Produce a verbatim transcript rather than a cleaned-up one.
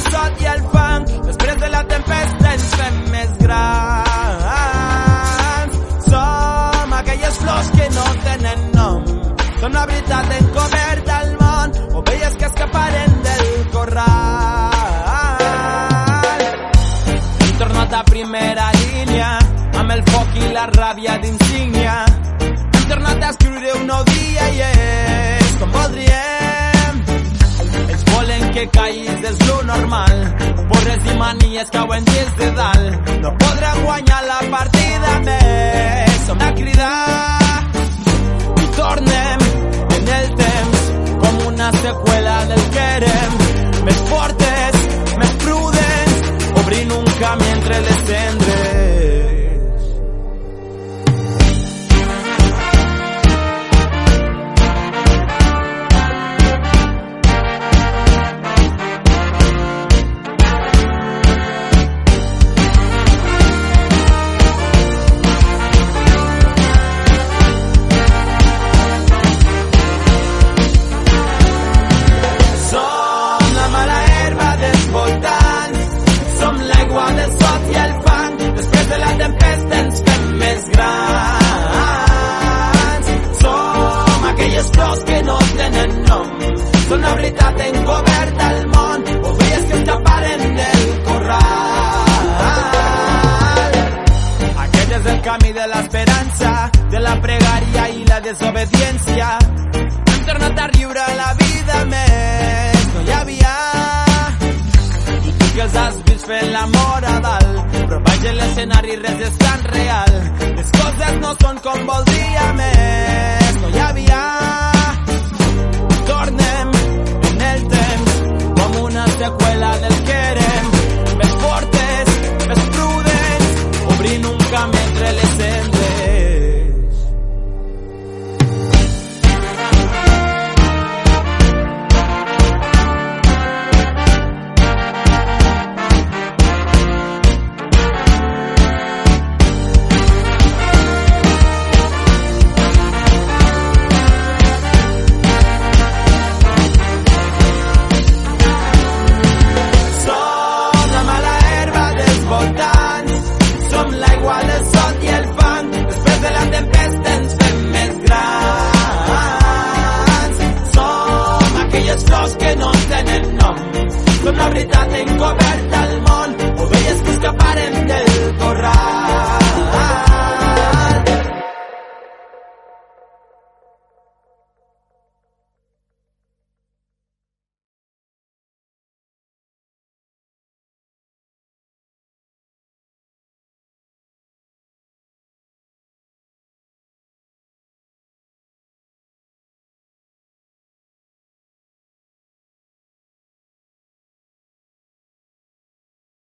sot i el fang. Després de la tempesta ens fem més grans. Som aquelles flors que no tenen nom. Són la veritat encoberta al món, ovelles que escaparen del corral. Hem tornat a primera línia, amb el foc i la ràbia d'insígnia. Hem tornat a escriure un nou dia i és com voldríem. Ells volen que caiguis des lo normal, porres i manies cauen des de dalt. No podran guanyar la partida més, som a cridar. I tornem en el temps com una seqüela del que érem, més fortes, més prudents, obrint un camí entre les cendres. Són la veritat encoberta al món, ovelles que escaparen del corral. Aquest és el camí de l'esperança, de la pregària i la desobediència. Hem tornat a riure la vida més, no hi havia. I tu que els has vist fent l'amor a dalt, però baix de l'escenari res és tan real. Les coses no són com voldria més, no hi havia. Tornem en el temps com una seqüela del que érem, més fortes, més prudents, obrint un camí entre les cendres. Flors que no tenen nom, són la veritat encoberta al món, ovelles que escaparen del corral.